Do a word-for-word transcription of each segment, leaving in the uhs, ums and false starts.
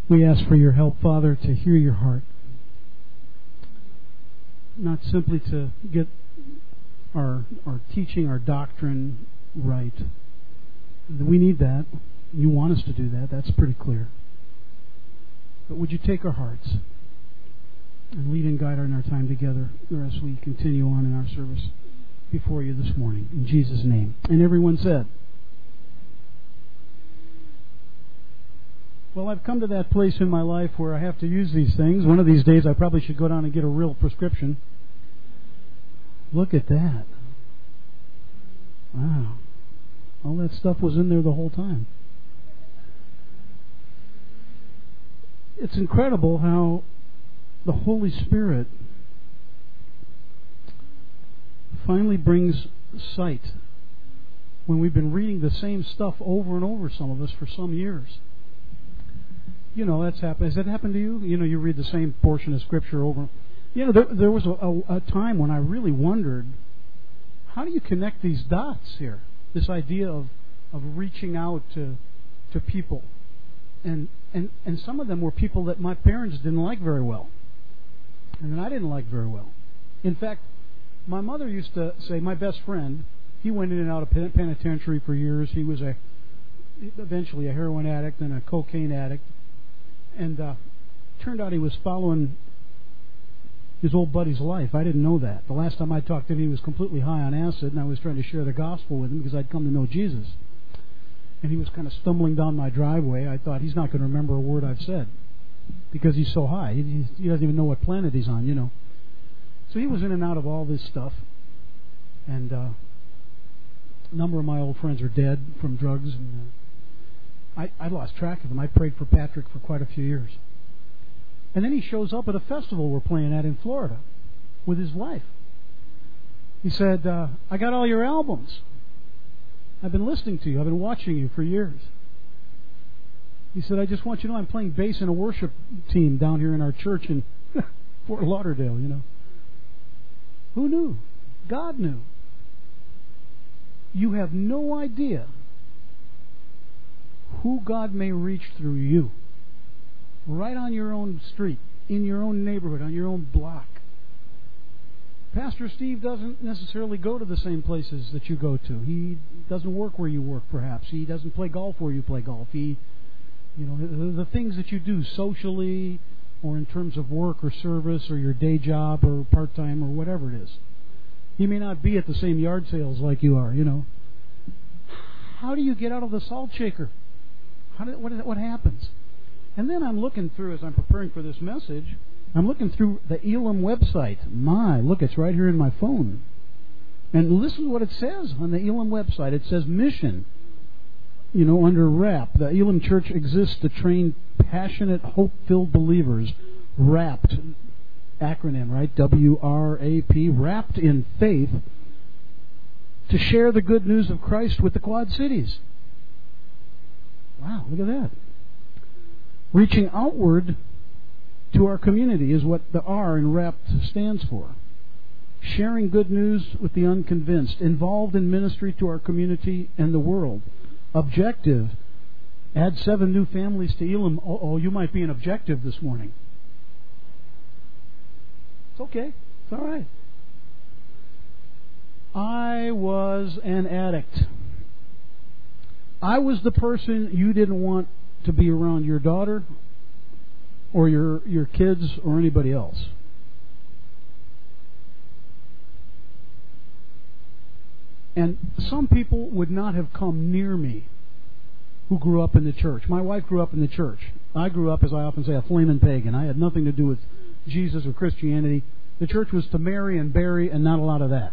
We ask for your help, Father, to hear your heart. Not simply to get our our teaching, our doctrine right. We need that. You want us to do that. That's pretty clear. But would you take our hearts and lead and guide in our time together as we continue on in our service before you this morning. In Jesus' name. And everyone said, well, I've come to that place in my life where I have to use these things. One of these days I probably should go down and get a real prescription. Look at that. Wow. All that stuff was in there the whole time. It's incredible how the Holy Spirit finally brings sight when we've been reading the same stuff over and over, some of us, for some years. You know, that's happened. Has that happened to you? You know, you read the same portion of Scripture over. You know, there, there was a, a, a time when I really wondered, how do you connect these dots here? This idea of, of reaching out to to people. And, and and some of them were people that my parents didn't like very well. And I didn't like very well. In fact, my mother used to say, my best friend, he went in and out of penitentiary for years. He was a eventually a heroin addict and a cocaine addict. And uh, turned out he was following his old buddy's life. I didn't know that. The last time I talked to him, he was completely high on acid, and I was trying to share the gospel with him because I'd come to know Jesus. And he was kind of stumbling down my driveway. I thought, he's not going to remember a word I've said because he's so high. He, he doesn't even know what planet he's on, you know. So he was in and out of all this stuff. And uh, a number of my old friends are dead from drugs. And uh, I, I lost track of them. I prayed for Patrick for quite a few years. And then he shows up at a festival we're playing at in Florida with his wife. He said, uh, I got all your albums. I've been listening to you. I've been watching you for years. He said, I just want you to know I'm playing bass in a worship team down here in our church in Fort Lauderdale, you know. Who knew? God knew. You have no idea who God may reach through you. Right on your own street, in your own neighborhood, on your own block. Pastor Steve doesn't necessarily go to the same places that you go to. He doesn't work where you work, perhaps. He doesn't play golf where you play golf. He, you know, the, the things that you do socially or in terms of work or service or your day job or part-time or whatever it is. He may not be at the same yard sales like you are, you know. How do you get out of the salt shaker? How do, what, what happens? And then I'm looking through, as I'm preparing for this message, I'm looking through the Elam website. My, look, it's right here in my phone. And listen to what it says on the Elam website. It says mission, you know, under WRAP. The Elam Church exists to train passionate, hope-filled believers, wrapped, acronym, right? W R A P, wrapped in faith, to share the good news of Christ with the Quad Cities. Wow, look at that. Reaching outward to our community is what the R in WRAPT stands for. Sharing good news with the unconvinced. Involved in ministry to our community and the world. Objective. Add seven new families to Elam. Oh, oh you might be an objective this morning. It's okay. It's all right. I was an addict. I was the person you didn't want to be around your daughter or your your kids or anybody else. And some people would not have come near me who grew up in the church. My wife grew up in the church. I grew up, as I often say, a flaming pagan. I had nothing to do with Jesus or Christianity. The church was to marry and bury and not a lot of that.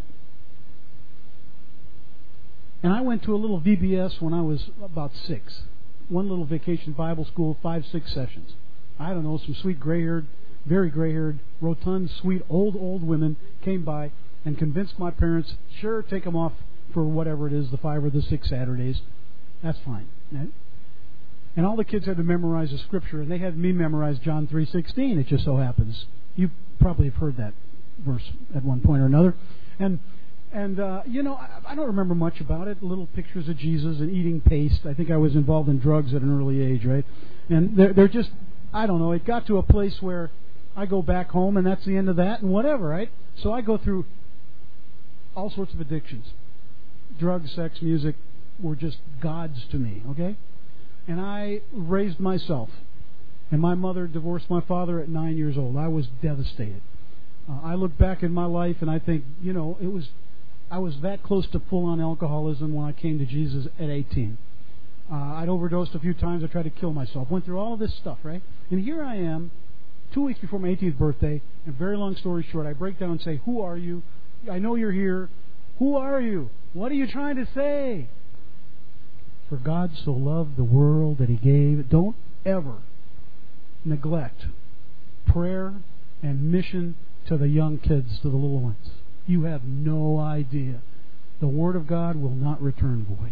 And I went to a little V B S when I was about six. One little vacation Bible school, five, six sessions. I don't know, some sweet gray-haired, very gray-haired, rotund, sweet, old, old women came by and convinced my parents, sure, take them off for whatever it is, the five or the six Saturdays. That's fine. Right? And all the kids had to memorize the scripture, and they had me memorize John three sixteen, it just so happens. You probably have heard that verse at one point or another. And And, uh, you know, I, I don't remember much about it. Little pictures of Jesus and eating paste. I think I was involved in drugs at an early age, right? And they're, they're just, I don't know, it got to a place where I go back home and that's the end of that and whatever, right? So I go through all sorts of addictions. Drugs, sex, music were just gods to me, okay? And I raised myself. And my mother divorced my father at nine years old. I was devastated. Uh, I look back in my life and I think, you know, it was I was that close to full-on alcoholism when I came to Jesus at eighteen. Uh, I'd overdosed a few times. I tried to kill myself. Went through all of this stuff, right? And here I am, two weeks before my eighteenth birthday, and very long story short, I break down and say, who are you? I know you're here. Who are you? What are you trying to say? For God so loved the world that He gave. Don't ever neglect prayer and mission to the young kids, to the little ones. You have no idea. The Word of God will not return void.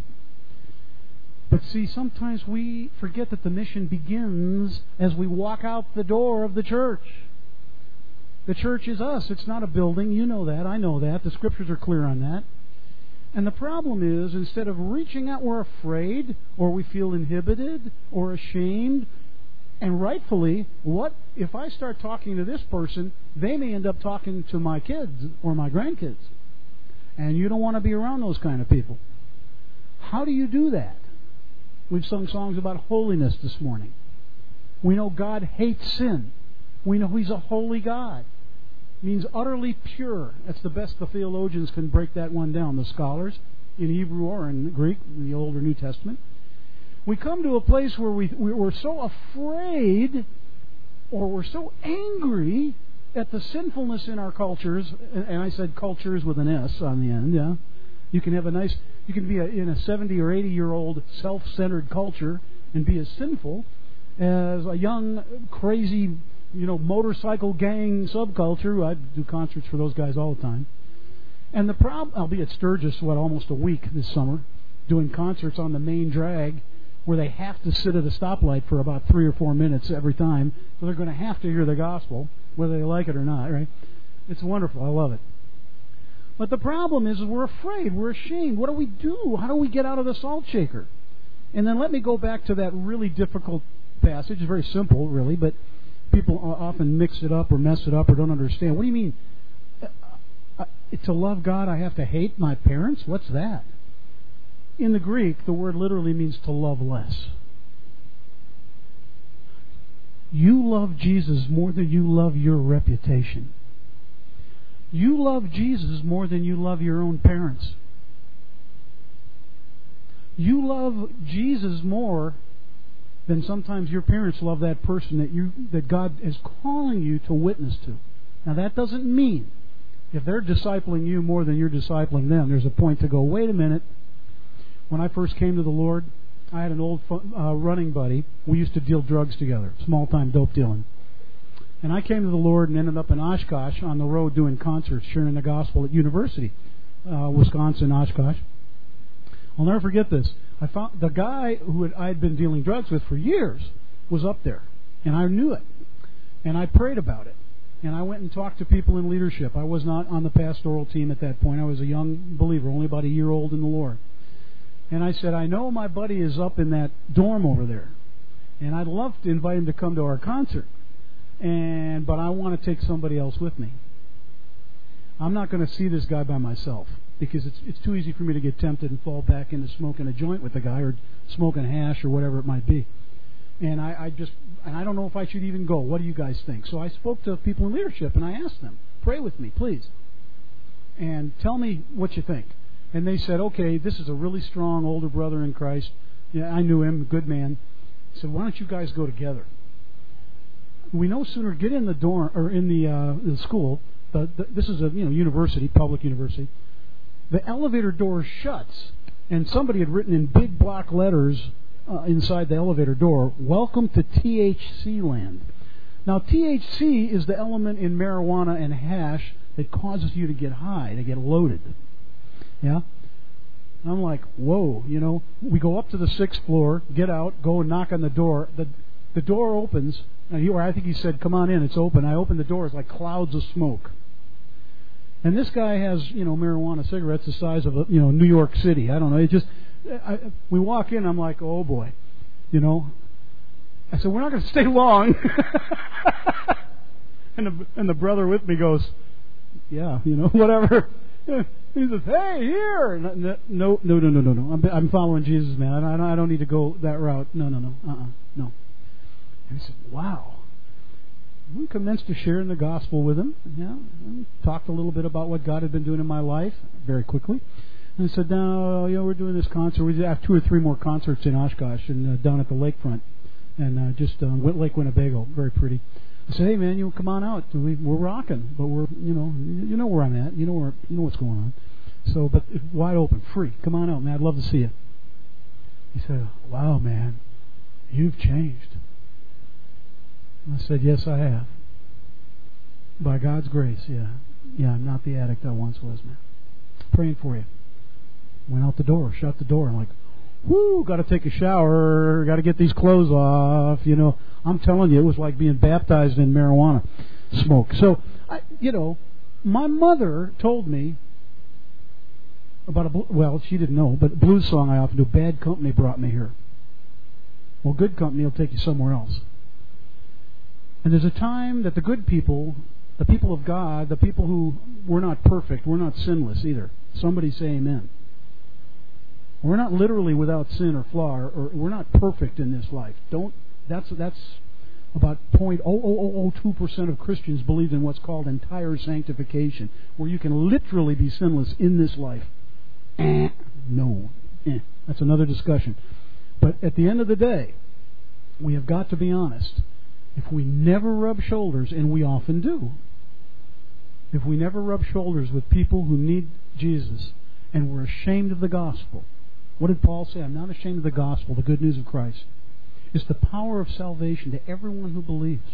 But see, sometimes we forget that the mission begins as we walk out the door of the church. The church is us. It's not a building. You know that. I know that. The Scriptures are clear on that. And the problem is, instead of reaching out, we're afraid, or we feel inhibited, or ashamed. And rightfully, what if I start talking to this person, they may end up talking to my kids or my grandkids. And you don't want to be around those kind of people. How do you do that? We've sung songs about holiness this morning. We know God hates sin. We know He's a holy God. It means utterly pure. That's the best the theologians can break that one down, the scholars, in Hebrew or in Greek, in the Old or New Testament. We come to a place where we, we're so afraid or we're so angry at the sinfulness in our cultures, and I said cultures with an S on the end, yeah. You can have a nice, you can be a, in a seventy or eighty year old self-centered culture and be as sinful as a young, crazy, you know, motorcycle gang subculture. I do concerts for those guys all the time. And the problem, I'll be at Sturgis, what, almost a week this summer, doing concerts on the main drag, where they have to sit at a stoplight for about three or four minutes every time, so they're going to have to hear the gospel, whether they like it or not, right? It's wonderful. I love it. But the problem is, is we're afraid. We're ashamed. What do we do? How do we get out of the salt shaker? And then let me go back to that really difficult passage. It's very simple, really, but people often mix it up or mess it up or don't understand. What do you mean? Uh, uh, to love God, I have to hate my parents? What's that? In the Greek, the word literally means to love less. You love Jesus more than you love your reputation. You love Jesus more than you love your own parents. You love Jesus more than sometimes your parents love that person that you that God is calling you to witness to. Now that doesn't mean if they're discipling you more than you're discipling them, there's a point to go, wait a minute. When I first came to the Lord, I had an old uh, running buddy. We used to deal drugs together, small-time dope dealing. And I came to the Lord and ended up in Oshkosh on the road doing concerts, sharing the gospel at University, uh, Wisconsin, Oshkosh. I'll never forget this. I found the guy who had, I had been dealing drugs with for years was up there, and I knew it. And I prayed about it. And I went and talked to people in leadership. I was not on the pastoral team at that point. I was a young believer, only about a year old in the Lord. And I said, I know my buddy is up in that dorm over there, and I'd love to invite him to come to our concert, and but I want to take somebody else with me. I'm not going to see this guy by myself, because it's it's too easy for me to get tempted and fall back into smoking a joint with the guy, or smoking hash, or whatever it might be. And I, I just, and I don't know if I should even go. What do you guys think? So I spoke to people in leadership, and I asked them, pray with me, please, and tell me what you think. And they said, okay, this is a really strong older brother in Christ. Yeah, I knew him, good man. I said, why don't you guys go together? We no sooner get in the dorm or in the, uh, the school. The, the, this is a you know university, public university. The elevator door shuts, and somebody had written in big block letters uh, inside the elevator door, "Welcome to T H C land." Now, T H C is the element in marijuana and hash that causes you to get high, to get loaded. Yeah? And I'm like, whoa, you know. We go up to the sixth floor, get out, go and knock on the door. The the door opens, and he, or I think he said, come on in, it's open. I open the door, it's like clouds of smoke. And this guy has, you know, marijuana cigarettes the size of, a, you know, New York City. I don't know. It just, I, we walk in, I'm like, oh boy, you know. I said, we're not going to stay long. and, the, and the brother with me goes, yeah, you know, whatever. He says, hey, here. No, no, no, no, no, no. I'm, I'm following Jesus, man. I don't, I don't need to go that route. No, no, no. Uh-uh. No. And he said, wow. We commenced to share in the gospel with him. Yeah, and talked a little bit about what God had been doing in my life very quickly. And I said, now, you know, we're doing this concert. We have two or three more concerts in Oshkosh and uh, down at the lakefront. And uh, just uh, Lake Winnebago. Very pretty. I said, hey, man, you come on out. We, we're rocking. But we're, you know, you know where I'm at. You know where, you know what's going on. So, but it's wide open, free. Come on out, man. I'd love to see you. He said, wow, man, you've changed. I said, yes, I have. By God's grace, yeah. Yeah, I'm not the addict I once was, man. Praying for you. Went out the door, shut the door. I'm like, whoo, got to take a shower, got to get these clothes off. You know, I'm telling you, it was like being baptized in marijuana smoke. So, I, you know, my mother told me about a, well, she didn't know, but a blues song I often do, Bad Company Brought Me Here. Well, good company will take you somewhere else. And there's a time that the good people, the people of God, the people who, we're not perfect, we're not sinless either. Somebody say amen. We're not literally without sin or flaw, or, or we're not perfect in this life. Don't. That's that's about zero point zero zero zero zero two percent of Christians believe in what's called entire sanctification, where you can literally be sinless in this life. Eh, no, eh, that's another discussion. But at the end of the day, we have got to be honest. If we never rub shoulders, and we often do, if we never rub shoulders with people who need Jesus, and we're ashamed of the gospel. What did Paul say? I'm not ashamed of the gospel, the good news of Christ. It's the power of salvation to everyone who believes.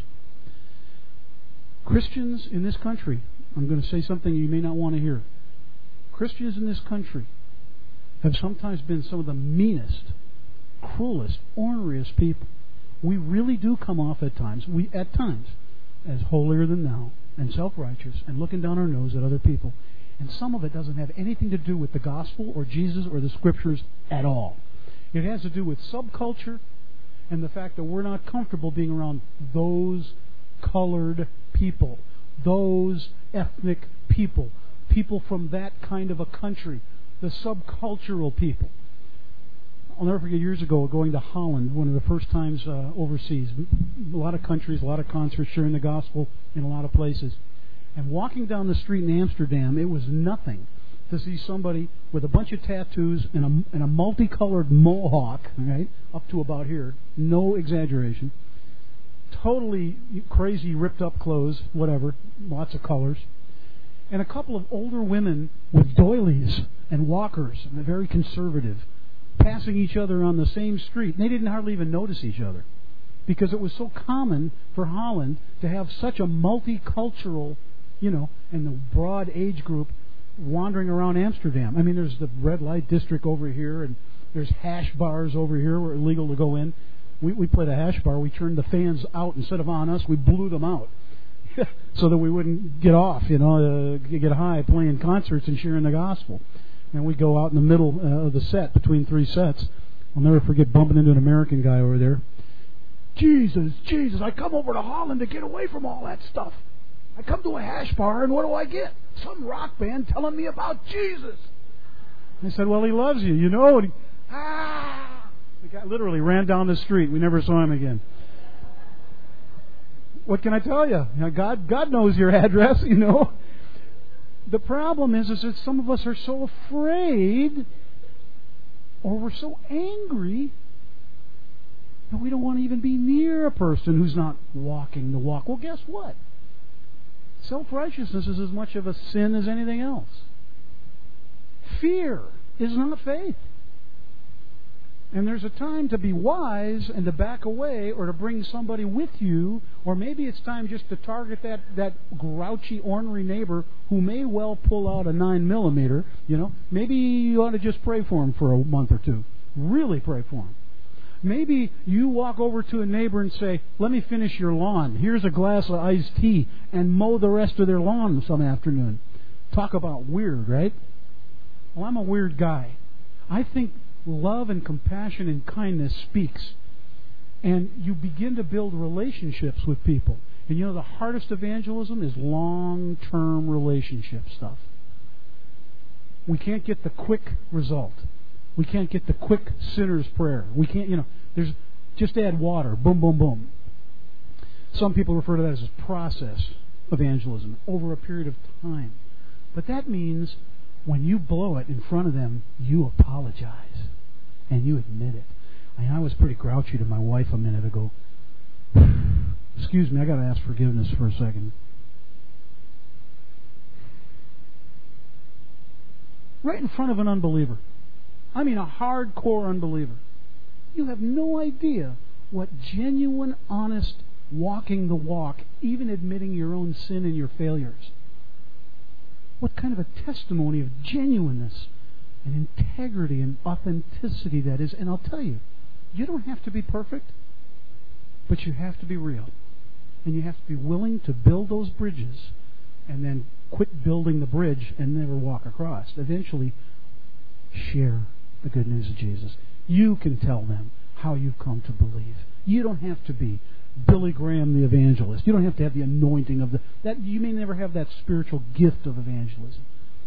Christians in this country, I'm going to say something you may not want to hear. Christians in this country have sometimes been some of the meanest, cruelest, orneriest people. We really do come off at times, we at times, as holier than thou and self-righteous and looking down our nose at other people. And some of it doesn't have anything to do with the gospel or Jesus or the scriptures at all. It has to do with subculture and the fact that we're not comfortable being around those colored people, those ethnic people, people from that kind of a country, the subcultural people. I'll never forget years ago going to Holland, one of the first times uh, overseas. A lot of countries, a lot of concerts, sharing the gospel in a lot of places. And walking down the street in Amsterdam, it was nothing to see somebody with a bunch of tattoos and a, and a multicolored mohawk, right, up to about here, no exaggeration, totally crazy ripped up clothes, whatever, lots of colors, and a couple of older women with doilies and walkers, and they're very conservative, passing each other on the same street. And they didn't hardly even notice each other because it was so common for Holland to have such a multicultural, you know, and the broad age group wandering around Amsterdam. I mean, there's the red light district over here, and there's hash bars over here where it's legal to go in. We, we played a hash bar. We turned the fans out. Instead of on us, we blew them out so that we wouldn't get off, you know, uh, get high playing concerts and sharing the gospel. And we'd go out in the middle uh, of the set, between three sets. I'll never forget bumping into an American guy over there. Jesus, Jesus, I come over to Holland to get away from all that stuff. I come to a hash bar, and what do I get? Some rock band telling me about Jesus. I said, well, he loves you, you know. And he, ah! The guy literally ran down the street. We never saw him again. What can I tell you? You know, God, God knows your address, you know. The problem is, is that some of us are so afraid, or we're so angry, that we don't want to even be near a person who's not walking the walk. Well, guess what? Self-righteousness is as much of a sin as anything else. Fear is not faith. And there's a time to be wise and to back away or to bring somebody with you, or maybe it's time just to target that, that grouchy, ornery neighbor who may well pull out a nine millimeter. You know, maybe you ought to just pray for him for a month or two. Really pray for him. Maybe you walk over to a neighbor and say, let me finish your lawn. Here's a glass of iced tea, and mow the rest of their lawn some afternoon. Talk about weird, right? Well, I'm a weird guy. I think love and compassion and kindness speaks. And you begin to build relationships with people. And you know the hardest evangelism is long-term relationship stuff. We can't get the quick result. We can't get the quick sinner's prayer. We can't, you know, there's just add water, boom, boom, boom. Some people refer to that as a process evangelism over a period of time. But that means when you blow it in front of them, you apologize and you admit it. I, mean, I was pretty grouchy to my wife a minute ago. Excuse me, I got to ask forgiveness for a second. Right in front of an unbeliever. I mean a hardcore unbeliever. You have no idea what genuine, honest, walking the walk, even admitting your own sin and your failures. What kind of a testimony of genuineness and integrity and authenticity that is. And I'll tell you, you don't have to be perfect, but you have to be real. And you have to be willing to build those bridges and then quit building the bridge and never walk across. Eventually, share the good news of Jesus. You can tell them how you've come to believe. You don't have to be Billy Graham the evangelist. You don't have to have the anointing of the... that. You may never have that spiritual gift of evangelism.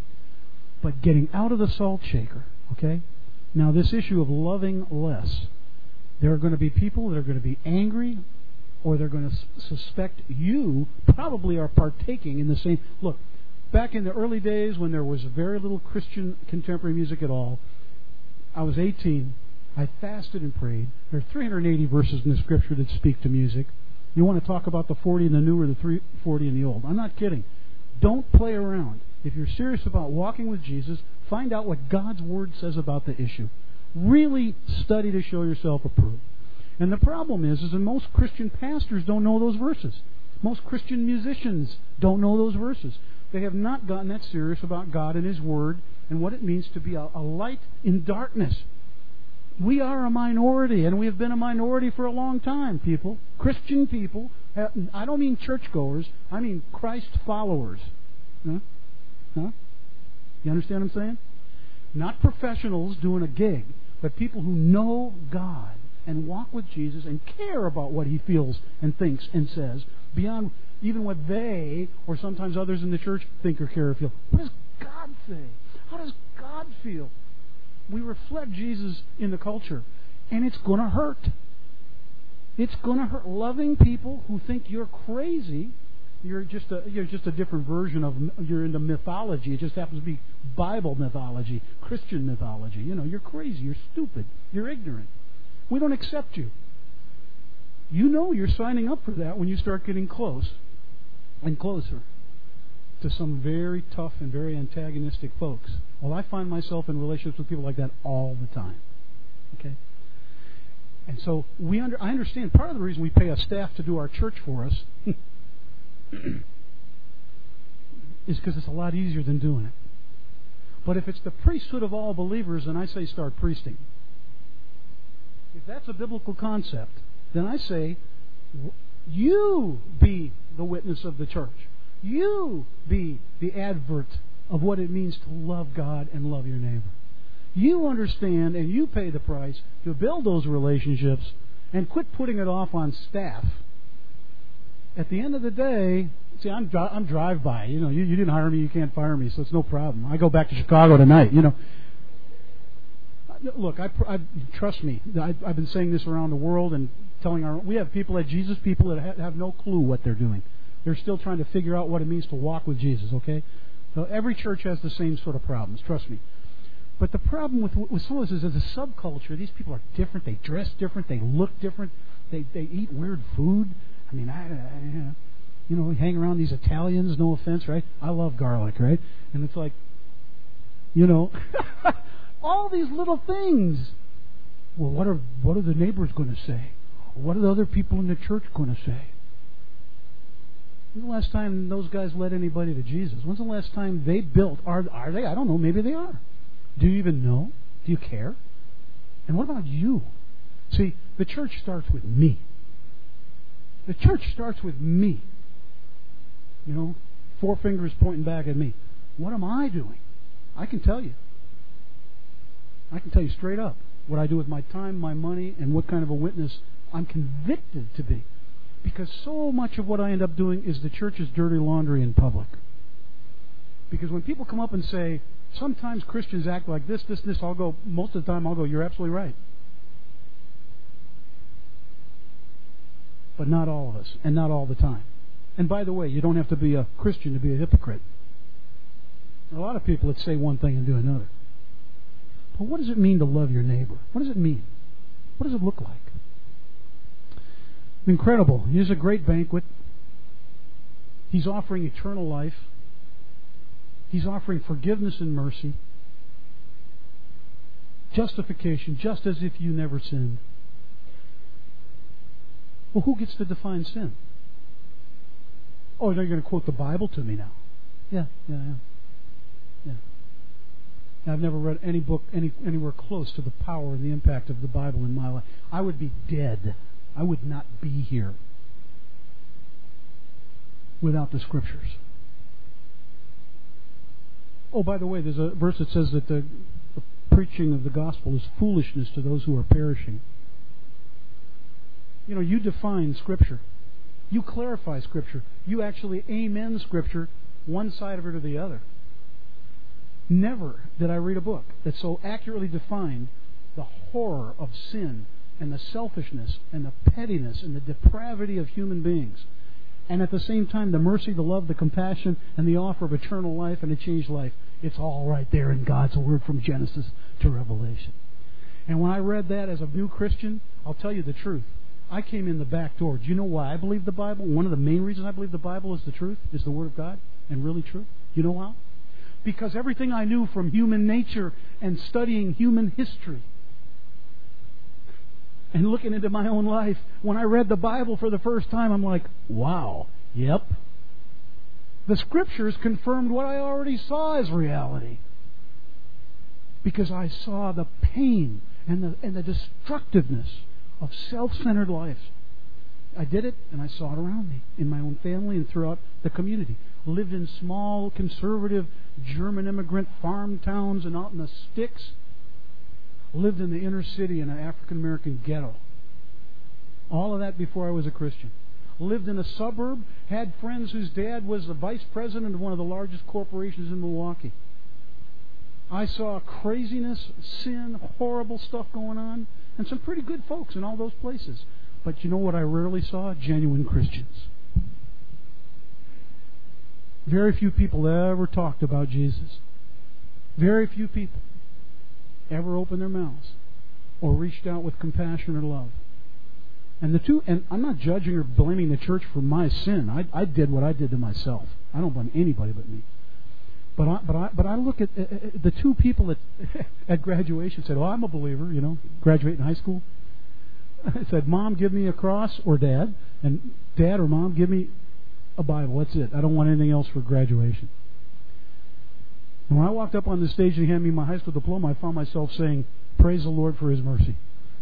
But getting out of the salt shaker, okay? Now, this issue of loving less, there are going to be people that are going to be angry, or they're going to suspect you probably are partaking in the same... Look, back in the early days when there was very little Christian contemporary music at all, I was eighteen. I fasted and prayed. There are three hundred eighty verses in the Scripture that speak to music. You want to talk about the forty in the new or the three forty in the old. I'm not kidding. Don't play around. If you're serious about walking with Jesus, find out what God's Word says about the issue. Really study to show yourself approved. And the problem is, is that most Christian pastors don't know those verses. Most Christian musicians don't know those verses. They have not gotten that serious about God and His Word and what it means to be a, a light in darkness. We are a minority, and we have been a minority for a long time, people. Christian people. I don't mean churchgoers. I mean Christ followers. Huh? Huh? You understand what I'm saying? Not professionals doing a gig, but people who know God and walk with Jesus and care about what He feels and thinks and says beyond even what they, or sometimes others in the church, think or care or feel. What does God say? How does God feel? We reflect Jesus in the culture, and it's going to hurt. It's going to hurt. Loving people who think you're crazy, you're just a you're just a different version of you're into mythology. It just happens to be Bible mythology, Christian mythology. You know, you're crazy, you're stupid, you're ignorant. We don't accept you. You know you're signing up for that when you start getting close and closer to some very tough and very antagonistic folks. Well, I find myself in relationships with people like that all the time. Okay? And so we under, I understand part of the reason we pay a staff to do our church for us is because it's a lot easier than doing it. But if it's the priesthood of all believers, then I say start priesting. If that's a biblical concept, then I say you be the witness of the church. You be the advert of what it means to love God and love your neighbor. You understand and you pay the price to build those relationships and quit putting it off on staff. At the end of the day, see, I'm I'm drive-by. You know, you, you didn't hire me, you can't fire me, so it's no problem. I go back to Chicago tonight. You know, look, I, I trust me. I, I've been saying this around the world and telling our we have people at Jesus, people that ha- have no clue what they're doing. They're still trying to figure out what it means to walk with Jesus. Okay, so every church has the same sort of problems. Trust me. But the problem with with some of this is, as a subculture, these people are different. They dress different. They look different. They they eat weird food. I mean, I, I you know, we hang around these Italians. No offense, right? I love garlic, right? And it's like, you know, all these little things. Well, what are what are the neighbors going to say? What are the other people in the church going to say? When's the last time those guys led anybody to Jesus? When's the last time they built? Are are they? I don't know. Maybe they are. Do you even know? Do you care? And what about you? See, the church starts with me. The church starts with me. You know, four fingers pointing back at me. What am I doing? I can tell you. I can tell you straight up what I do with my time, my money, and what kind of a witness I'm convicted to be. Because so much of what I end up doing is the church's dirty laundry in public. Because when people come up and say, sometimes Christians act like this, this, this, I'll go, most of the time I'll go, you're absolutely right. But not all of us, and not all the time. And by the way, you don't have to be a Christian to be a hypocrite. There are a lot of people that say one thing and do another. But what does it mean to love your neighbor? What does it mean? What does it look like? Incredible. Here's a great banquet. He's offering eternal life. He's offering forgiveness and mercy. Justification, just as if you never sinned. Well, who gets to define sin? Oh, you're going to quote the Bible to me now. Yeah, yeah, yeah. yeah. I've never read any book any, anywhere close to the power and the impact of the Bible in my life. I would be dead. I would not be here without the Scriptures. Oh, by the way, there's a verse that says that the, the preaching of the gospel is foolishness to those who are perishing. You know, you define Scripture. You clarify Scripture. You actually amen Scripture, one side of it or the other. Never did I read a book that so accurately defined the horror of sin and the selfishness and the pettiness and the depravity of human beings. And at the same time, the mercy, the love, the compassion, and the offer of eternal life and a changed life. It's all right there in God's Word from Genesis to Revelation. And when I read that as a new Christian, I'll tell you the truth. I came in the back door. Do you know why I believe the Bible? One of the main reasons I believe the Bible is the truth, is the Word of God, and really true. You know how? Because everything I knew from human nature and studying human history and looking into my own life, when I read the Bible for the first time, I'm like, wow, yep. The Scriptures confirmed what I already saw as reality. Because I saw the pain and the, and the destructiveness of self-centered lives. I did it, and I saw it around me, in my own family and throughout the community. Lived in small, conservative, German immigrant farm towns and out in the sticks. Lived in the inner city in an African-American ghetto. All of that before I was a Christian. Lived in a suburb, had friends whose dad was the vice president of one of the largest corporations in Milwaukee. I saw craziness, sin, horrible stuff going on, and some pretty good folks in all those places. But you know what I rarely saw? Genuine Christians. Very few people ever talked about Jesus. Very few people ever opened their mouths or reached out with compassion or love. And the two, and I'm not judging or blaming the church for my sin. I, I did what I did to myself. I don't blame anybody but me. But I, but I, but I look at uh, the two people that at graduation said, "Oh, I'm a believer." You know, graduating high school. I said, "Mom, give me a cross," or Dad, and Dad or Mom, give me a Bible. That's it. I don't want anything else for graduation. And when I walked up on the stage and he handed me my high school diploma, I found myself saying, "Praise the Lord for His mercy."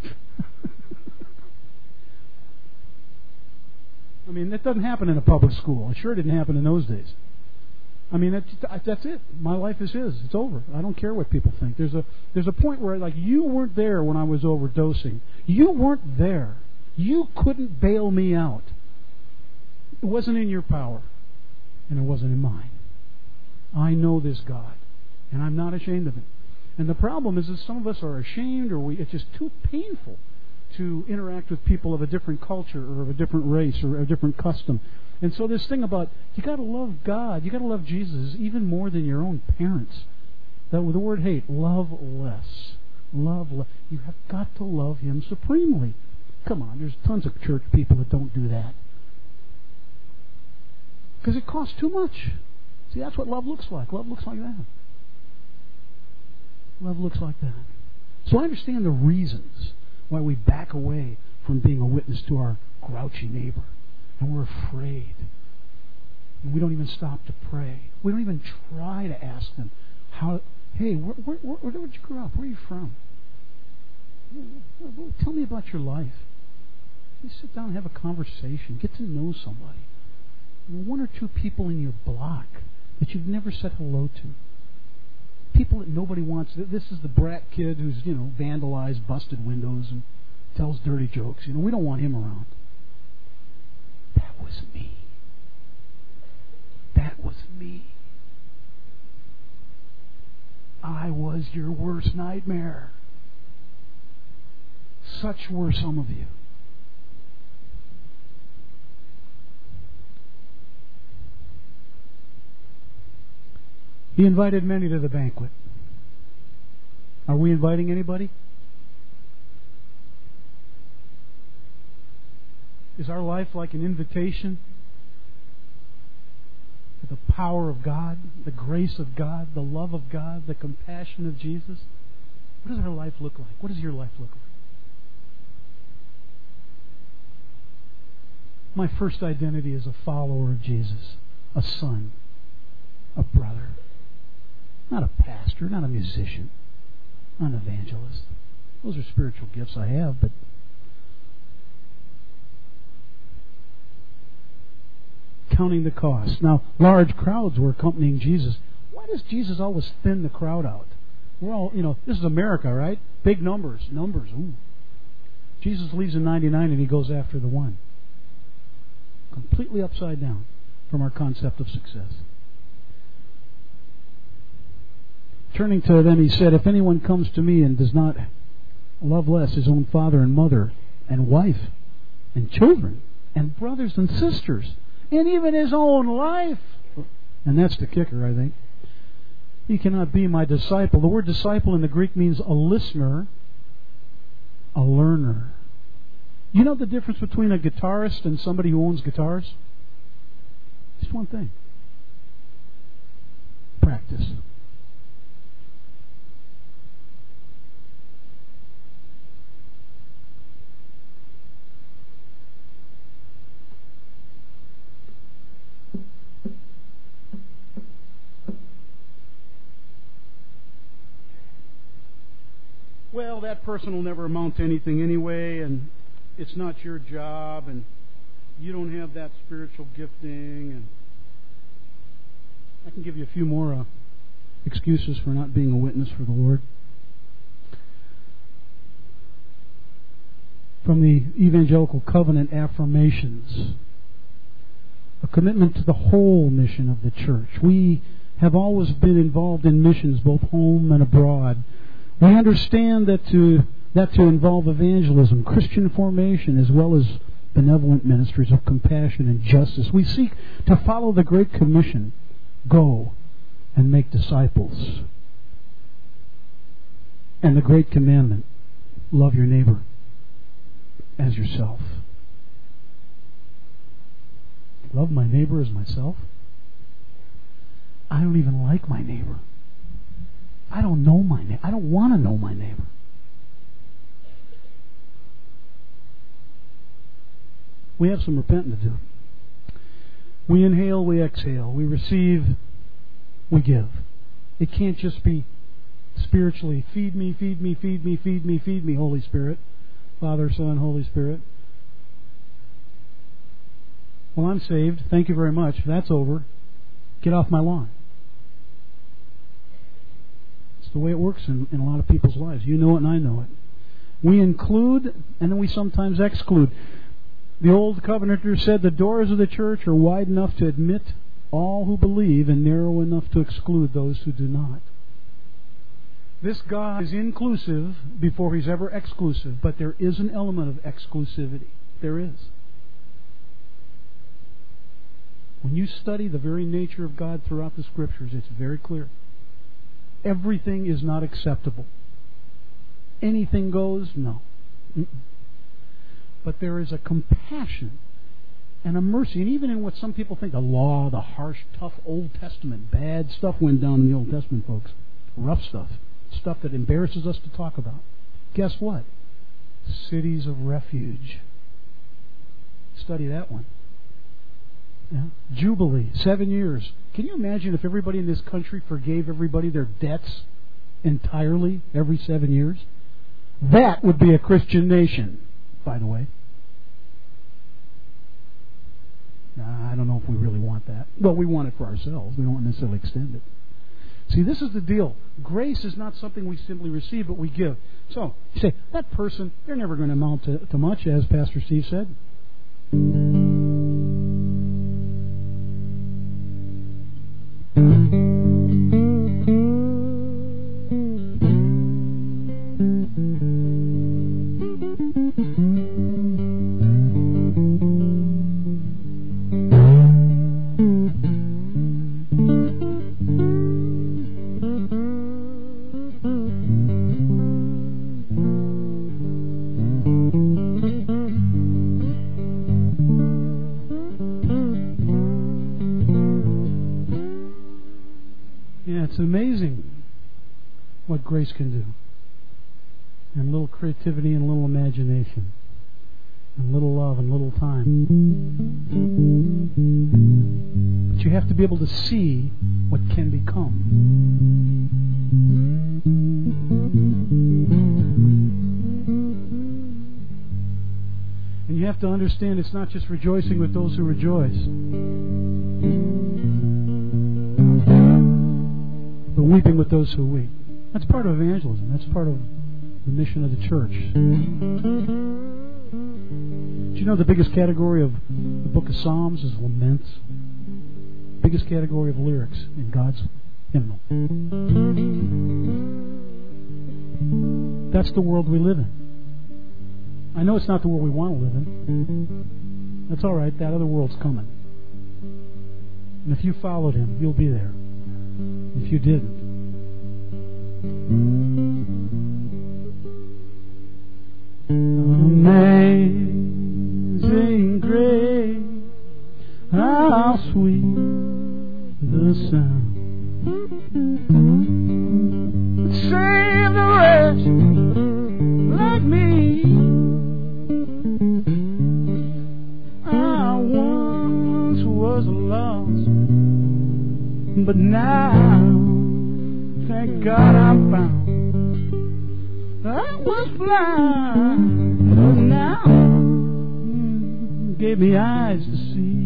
I mean, that doesn't happen in a public school. It sure didn't happen in those days. I mean, that's, that's it. My life is His. It's over. I don't care what people think. There's a there's a point where, like, you weren't there when I was overdosing. You weren't there. You couldn't bail me out. It wasn't in your power, and it wasn't in mine. I know this God, and I'm not ashamed of it. And the problem is that some of us are ashamed, or we it's just too painful to interact with people of a different culture or of a different race or a different custom. And so this thing about you got to love God, you got to love Jesus even more than your own parents. That with the word hate, love less, love less. You have got to love Him supremely. Come on, there's tons of church people that don't do that because it costs too much. See, that's what love looks like. Love looks like that. Love looks like that. So I understand the reasons why we back away from being a witness to our grouchy neighbor. And we're afraid. And we don't even stop to pray. We don't even try to ask them, how, hey, where, where, where, where did you grow up? Where are you from? Tell me about your life. You sit down and have a conversation. Get to know somebody. One or two people in your block that you've never said hello to. People that nobody wants. This is the brat kid who's, you know, vandalized, busted windows, and tells dirty jokes. You know, we don't want him around. That was me. That was me. I was your worst nightmare. Such were some of you. He invited many to the banquet. Are we inviting anybody? Is our life like an invitation to the power of God, the grace of God, the love of God, the compassion of Jesus? What does our life look like? What does your life look like? My first identity is a follower of Jesus, a son, a brother. Not a pastor, not a musician, not an evangelist. Those are spiritual gifts I have, but counting the cost. Now, large crowds were accompanying Jesus. Why does Jesus always thin the crowd out? We're all, you know, this is America, right? Big numbers, numbers. Ooh. Jesus leaves the ninety-nine and he goes after the one. Completely upside down from our concept of success. Turning to them, he said, if anyone comes to me and does not love less his own father and mother and wife and children and brothers and sisters and even his own life, and that's the kicker, I think, he cannot be my disciple. The word disciple in the Greek means a listener, a learner. You know the difference between a guitarist and somebody who owns guitars? Just one thing. Practice. Well, that person will never amount to anything anyway, and it's not your job, and you don't have that spiritual gifting, and I can give you a few more uh, excuses for not being a witness for the Lord. From the Evangelical Covenant Affirmations, a commitment to the whole mission of the church. We have always been involved in missions, both home and abroad. We understand that to that to involve evangelism, Christian formation, as well as benevolent ministries of compassion and justice. We seek to follow the Great Commission, go and make disciples. And the Great Commandment, love your neighbor as yourself. Love my neighbor as myself? I don't even like my neighbor. I don't know my neighbor. I don't want to know my neighbor. We have some repenting to do. We inhale, we exhale. We receive, we give. It can't just be spiritually, feed me, feed me, feed me, feed me, feed me, Holy Spirit. Father, Son, Holy Spirit. Well, I'm saved. Thank you very much. That's over. Get off my lawn. It's the way it works in, in a lot of people's lives. You know it and I know it. We include and then we sometimes exclude. The old covenanters said the doors of the church are wide enough to admit all who believe and narrow enough to exclude those who do not. This God is inclusive before He's ever exclusive, but there is an element of exclusivity. There is. When you study the very nature of God throughout the Scriptures, it's very clear. Everything is not acceptable. Anything goes? No. Mm-mm. But there is a compassion and a mercy. And even in what some people think, the law, the harsh, tough Old Testament, bad stuff went down in the Old Testament, folks. Rough stuff. Stuff that embarrasses us to talk about. Guess what? Cities of refuge. Study that one. Yeah. Jubilee, seven years. Can you imagine if everybody in this country forgave everybody their debts entirely every seven years? That would be a Christian nation, by the way. I don't know if we really want that. Well, we want it for ourselves. We don't necessarily extend it. See, this is the deal. Grace is not something we simply receive, but we give. So, you say, that person, they're never going to amount to, to much, as Pastor Steve said. What grace can do, and a little creativity and a little imagination, and a little love and a little time. But you have to be able to see what can become. And you have to understand it's not just rejoicing with those who rejoice, but weeping with those who weep. That's part of evangelism. That's part of the mission of the church. Do you know the biggest category of the book of Psalms is laments? Biggest category of lyrics in God's hymnal. That's the world we live in. I know it's not the world we want to live in. That's all right. That other world's coming. And if you followed Him, you'll be there. If you didn't, amazing grace, how sweet the sound that saved a wretch like me. I once was lost, but now, thank God I'm found. I was blind, but now gave me eyes to see.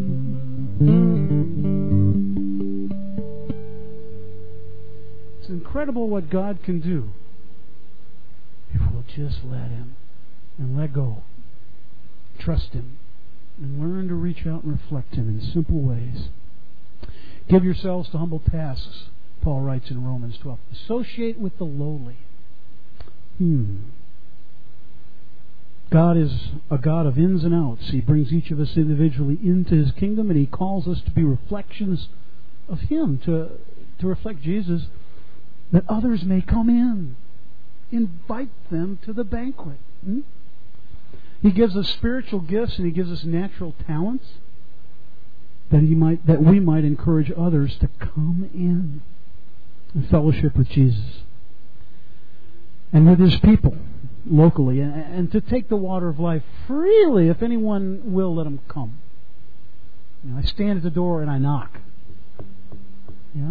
It's incredible what God can do if we'll just let Him and let go. Trust Him and learn to reach out and reflect Him in simple ways. Give yourselves to humble tasks, Paul writes in Romans twelve. Associate with the lowly. Hmm. God is a God of ins and outs. He brings each of us individually into His kingdom, and He calls us to be reflections of Him, to, to reflect Jesus, that others may come in. Invite them to the banquet. Hmm? He gives us spiritual gifts, and He gives us natural talents that He might, that we might encourage others to come in and fellowship with Jesus and with His people locally, and, and to take the water of life freely. If anyone will, let him come. You know, I stand at the door and I knock. Yeah.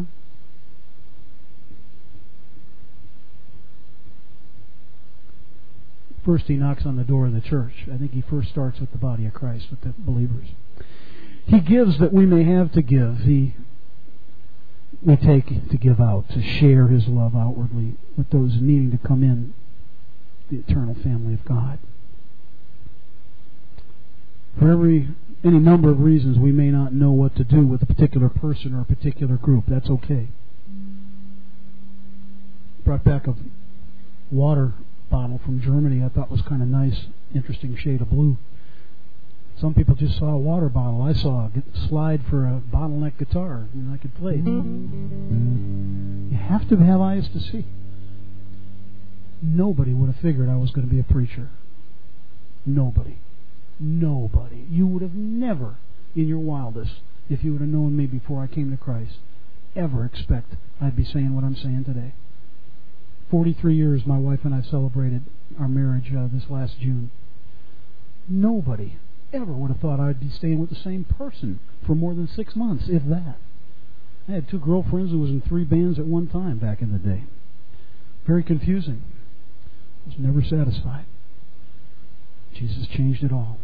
First, He knocks on the door of the church. I think He first starts with the body of Christ, with the believers. He gives that we may have to give. He we take to give out, to share His love outwardly with those needing to come in the eternal family of God. For every any number of reasons we may not know what to do with a particular person or a particular group. That's okay. Brought back a water bottle from Germany I thought was kind of nice, interesting shade of blue. Some people just saw a water bottle. I saw a slide for a bottleneck guitar, and I could play it. You have to have eyes to see. Nobody would have figured I was going to be a preacher. Nobody. Nobody. You would have never, in your wildest, if you would have known me before I came to Christ, ever expect I'd be saying what I'm saying today. forty-three years my wife and I celebrated our marriage uh, this last June. Nobody ever would have thought I'd be staying with the same person for more than six months, if that. I had two girlfriends who was in three bands at one time back in the day. Very confusing. I was never satisfied. Jesus changed it all.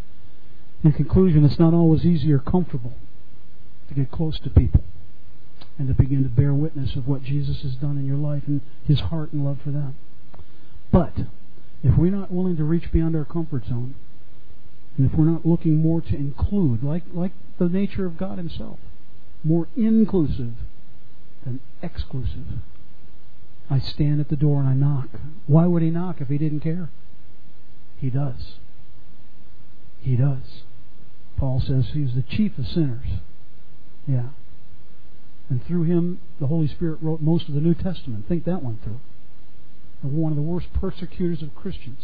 In conclusion, it's not always easy or comfortable to get close to people. and to begin to bear witness of what Jesus has done in your life and His heart and love for them. But if we're not willing to reach beyond our comfort zone, and if we're not looking more to include, like, like the nature of God Himself, more inclusive than exclusive, I stand at the door and I knock. Why would He knock if He didn't care? He does. He does. Paul says He's the chief of sinners. Yeah. And through Him, the Holy Spirit wrote most of the New Testament. Think that one through. One of the worst persecutors of Christians.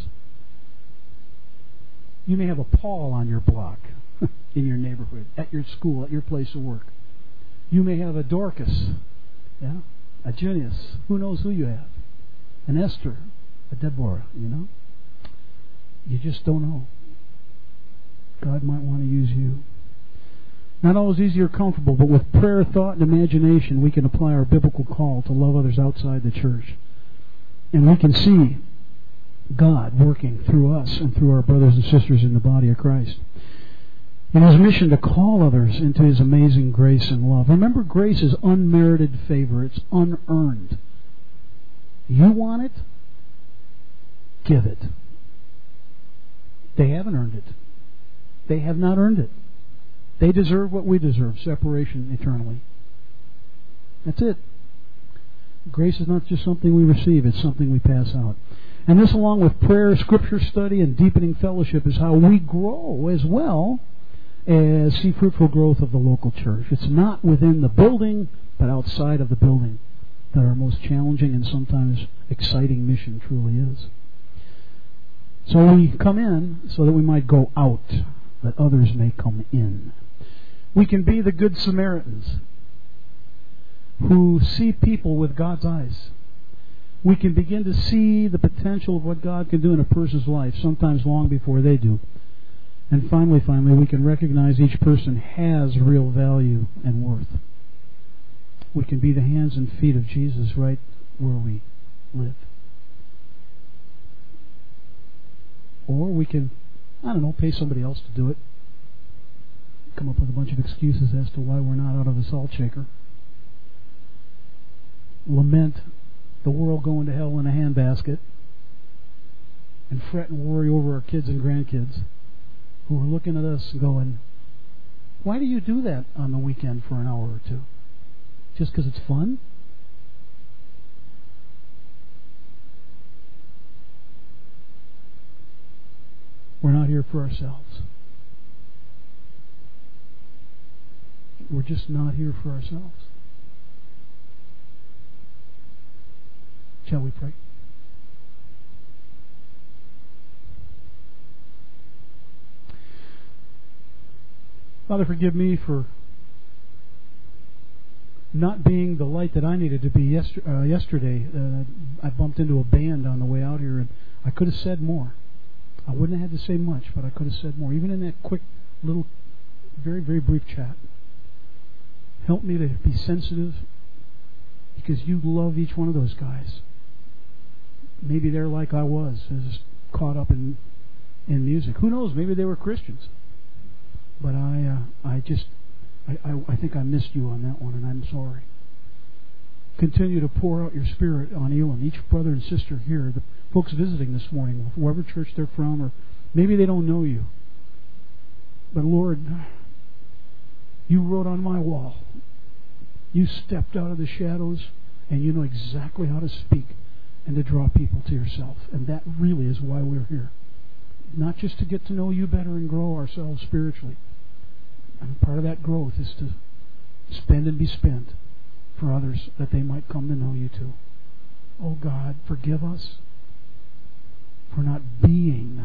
You may have a Paul on your block, in your neighborhood, at your school, at your place of work. You may have a Dorcas, yeah, a Junius. Who knows who you have? An Esther, a Deborah, you know? You just don't know. God might want to use you. Not always easy or comfortable, but with prayer, thought, and imagination, we can apply our biblical call to love others outside the church. And we can see God working through us and through our brothers and sisters in the body of Christ. In His mission to call others into His amazing grace and love. Remember, grace is unmerited favor. It's unearned. You want it? Give it. They haven't earned it. They have not earned it. They deserve what we deserve, separation eternally. That's it. Grace is not just something we receive, it's something we pass out. And this, along with prayer, scripture study, and deepening fellowship, is how we grow as well as see fruitful growth of the local church. It's not within the building, but outside of the building that our most challenging and sometimes exciting mission truly is. So we come in so that we might go out, that others may come in. We can be the good Samaritans who see people with God's eyes. We can begin to see the potential of what God can do in a person's life, sometimes long before they do. And finally, finally, we can recognize each person has real value and worth. We can be the hands and feet of Jesus right where we live. Or we can, I don't know, pay somebody else to do it. Come up with a bunch of excuses as to why we're not out of the salt shaker. Lament the world going to hell in a handbasket. And fret and worry over our kids and grandkids who are looking at us and going, why do you do that on the weekend for an hour or two? Just because it's fun? We're not here for ourselves. We're just not here for ourselves. Shall we pray? Father, forgive me for not being the light that I needed to be yester- uh, yesterday. Uh, I bumped into a band on the way out here, and I could have said more. I wouldn't have had to say much, but I could have said more, even in that quick, little, very, very brief chat. Help me to be sensitive, because you love each one of those guys. Maybe they're like I was, as caught up in in music. Who knows? Maybe they were Christians. But I, uh, I just, I, I, I think I missed you on that one, and I'm sorry. Continue to pour out your Spirit on Elam, each brother and sister here, the folks visiting this morning, wherever church they're from, or maybe they don't know you. But Lord, you wrote on my wall. You stepped out of the shadows, and you know exactly how to speak and to draw people to yourself. And that really is why we're here. Not just to get to know you better and grow ourselves spiritually. And part of that growth is to spend and be spent for others, that they might come to know you too. Oh God, forgive us for not being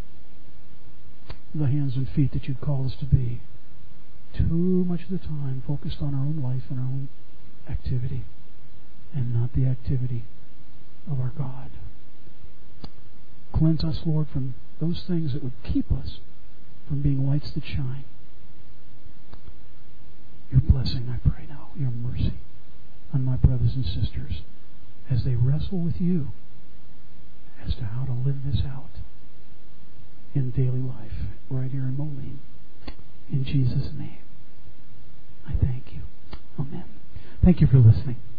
the hands and feet that you'd call us to be. Too much of the time focused on our own life and our own activity, and not the activity of our God. Cleanse us, Lord, from those things that would keep us from being lights that shine. Your blessing, I pray now, your mercy on my brothers and sisters as they wrestle with you as to how to live this out in daily life right here in Moline. In Jesus' name, I thank you. Amen. Thank you for listening.